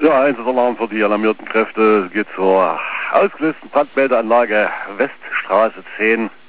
Ja, Einsatzalarm für die alarmierten Kräfte. Es geht zur ausgelösten Brandmeldeanlage Weststraße 10.